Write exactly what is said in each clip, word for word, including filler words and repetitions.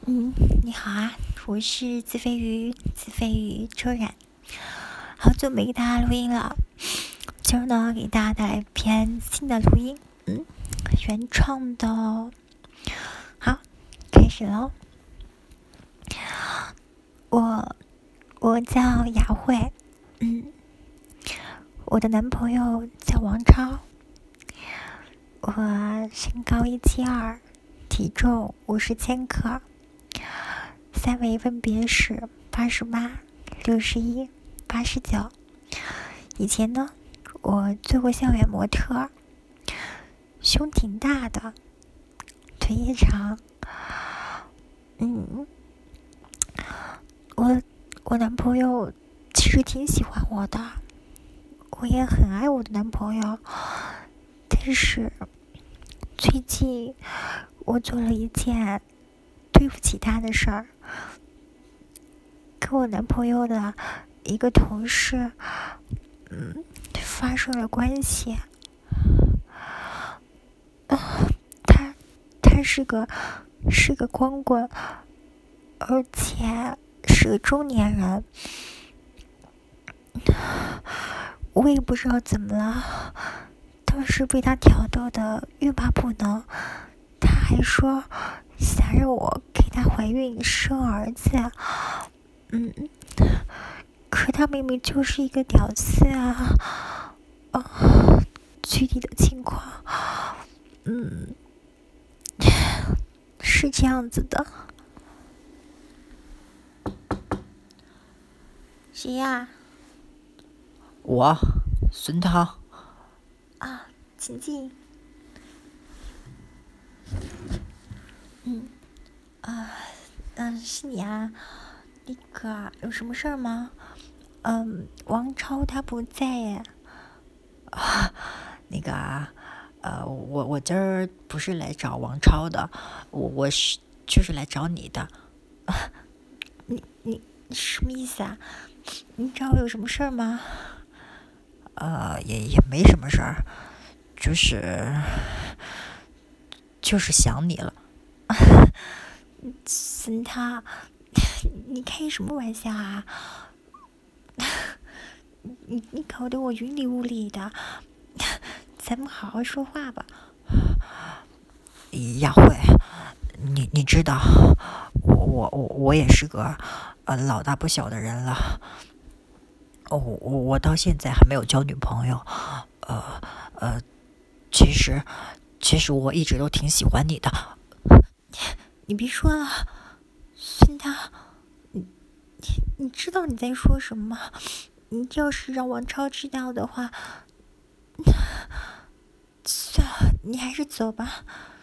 嗯，你好啊，我是自飞鱼，自飞鱼周冉，好久没给大家录音了，今儿呢给大家带来一篇新的录音，嗯，原创的哦。好，开始喽。我我叫雅慧，嗯，我的男朋友叫王超，我身高一七二，体重五十千克。三围分别是八十八、六十一、八十九。以前呢，我做过校园模特，胸挺大的，腿也长。嗯，我我男朋友其实挺喜欢我的，我也很爱我的男朋友。但是最近我做了一件对不起他的事儿。跟我男朋友的一个同事，嗯，发生了关系。呃、他他是个是个光棍，而且是个中年人。我也不知道怎么了，当时被他挑逗的欲罢不能。他还说想让我给他怀孕生儿子。嗯，可他明明就是一个屌丝啊！啊，具体的情况，嗯，是这样子的。谁呀？ 我，孙涛。 啊，请进。嗯，啊，嗯，是你啊？那个有什么事儿吗？嗯，王超他不在耶。 啊，那个啊，呃，我我今儿不是来找王超的，我我是就是来找你的。 你你什么意思啊？你找我有什么事儿吗？ 呃，也也没什么事儿，就是就是想你了。 孙涛，你开什么玩笑啊？你你搞得我云里雾里的，咱们好好说话吧。 亚慧，你你知道，我我我我也是个呃老大不小的人了。我我我到现在还没有交女朋友。呃呃，其实其实我一直都挺喜欢你的。 你别说了，孙涛，你你知道你在说什么吗？你要是让王超知道的话，算了，你还是走吧。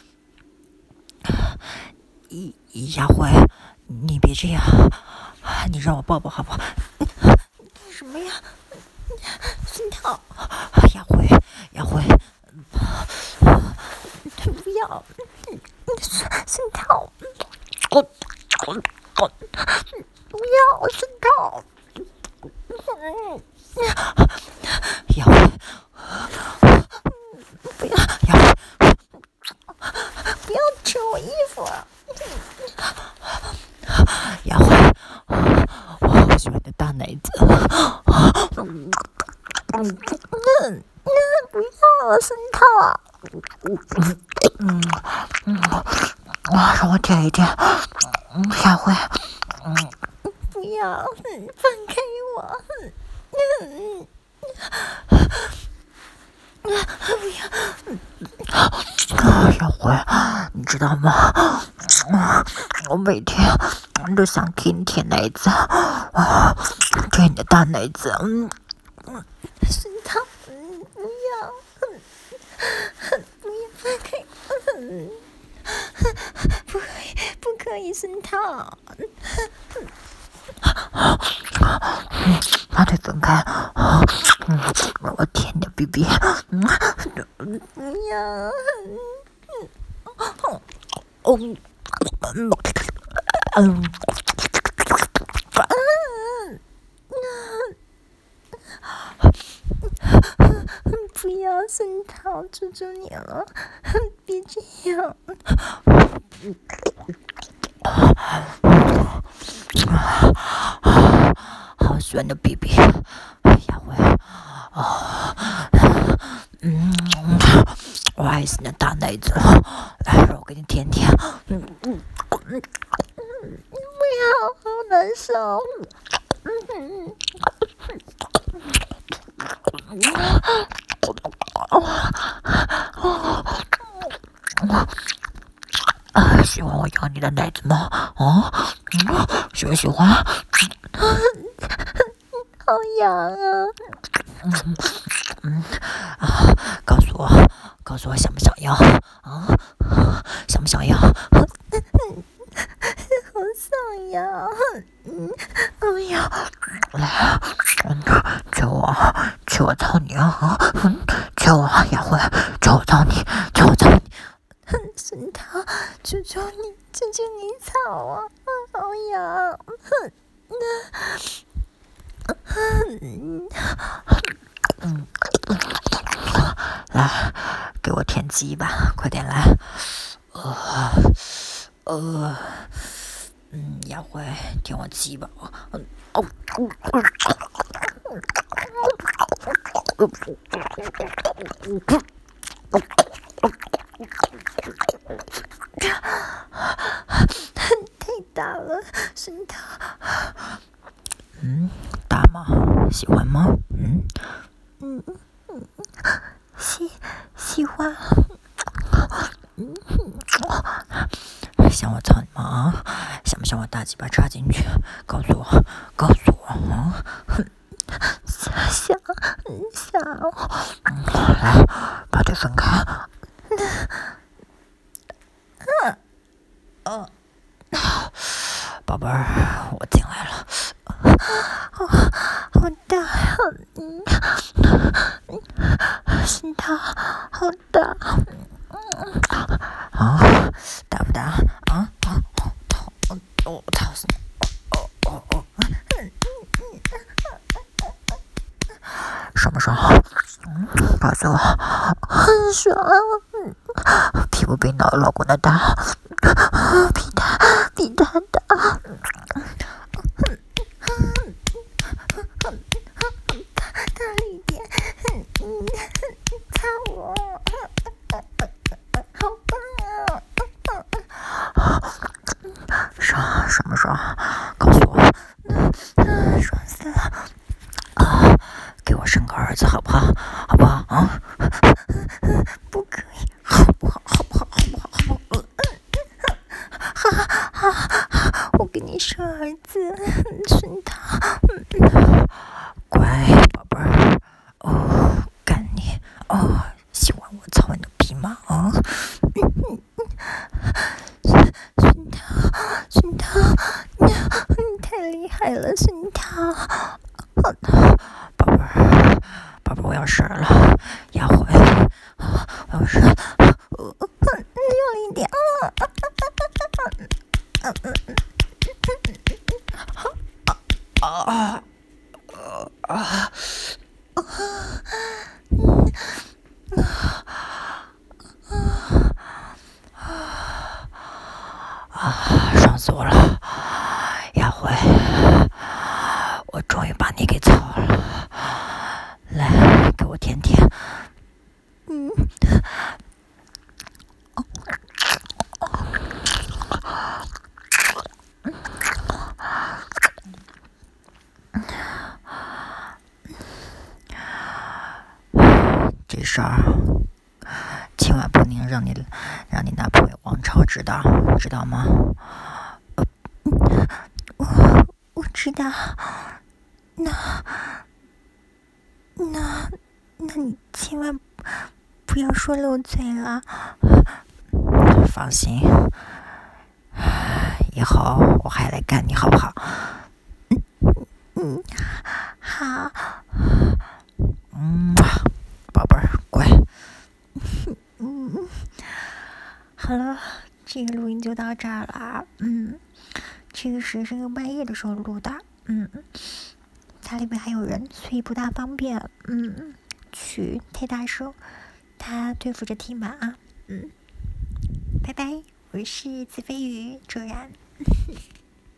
亚慧，你别这样，你让我抱抱好不好？ 你干什么呀，孙涛？ 亚慧，亚慧， 不要，孙涛， 滚滚滚！ 不要，孙涛。 亚慧， 不要， 亚慧， 不要扯我衣服啊！ 亚慧，我好喜欢你的大奶子。 嗯嗯，不要了，孙涛。 嗯嗯，啊，让我舔一舔。嗯，亚慧，嗯， 不要，嗯，放开我。嗯嗯，不要。 啊，亚慧，你知道吗？我每天都想给你舔奶子，啊，舔你的大奶子。嗯嗯，孙涛，嗯，不要，嗯，不要放开，嗯，不可以，不可以，孙涛。 把腿分开。嗯，让我舔你的逼逼。嗯， 不要。 哦，嗯， 不要，孙涛，求求你了，别这样。 软的屁屁，雅慧，哦，嗯，我爱死你的大奶子了，来，让我给你舔舔，嗯嗯嗯， 不要，好难受。嗯啊，喜欢我咬你的奶子吗？啊，嗯，喜不喜欢？ 好痒啊！ 嗯嗯啊，告诉我，告诉我想不想要？啊，想不想要？ 好想要。嗯，不要。 来，嗯，求我，求我操你啊！嗯，求我，雅慧，求我操你，求我操你。 孙涛，求求你，求求你操我，好痒。 嗯，来，给我舔鸡吧，快点来。呃呃，嗯，雅慧，舔我鸡吧。嗯哦。 太大了，孙涛。 嗯，大吗？喜欢吗？嗯嗯嗯，喜喜欢。 嗯，想我操你妈啊！想不想我大鸡巴插进去？告诉我，告诉我啊！ 想想想。 嗯，来，把腿分开。嗯，宝贝儿，我进来了。 好，好大，嗯，心跳好大。 啊，大不大？啊啊，痛，哦，疼死你！哦哦哦，爽不爽？嗯，告诉我， 很爽。 屁股比老老公的大， 比他比他大。大力一点，嗯，操我，好棒啊！ 爽爽不爽？告诉我， 爽死了！ 啊，给我生个儿子好不好？好不好？啊？ 不可以， 好不好？好不好？好不好？好不好？ 哈哈哈！我给你生儿子，孙涛。 乖宝贝儿，哦，干你哦，喜欢我操你的逼吗？啊？ 孙涛，孙涛，你太厉害了，孙涛！ 宝贝儿，宝贝儿，我要事儿了，雅慧，我要事儿， 用力一点。 啊啊啊！啊，爽死我了，雅慧，我终于把你给操了，来，给我舔舔。 嗯， 这事儿千万不能让你让你男朋友王超知道，知道吗？ 我我知道。那那那你千万不要说漏嘴了。 放心，以后我还来干你，好不好？ 嗯，好。 嗯，宝贝儿，乖。 嗯，好了，这个录音就到这儿了。嗯，这个是深更半夜的时候录的。嗯，家里面还有人，所以不大方便。嗯，去太大声，他对付着踢马。嗯，拜拜，我是子飞鱼卓然。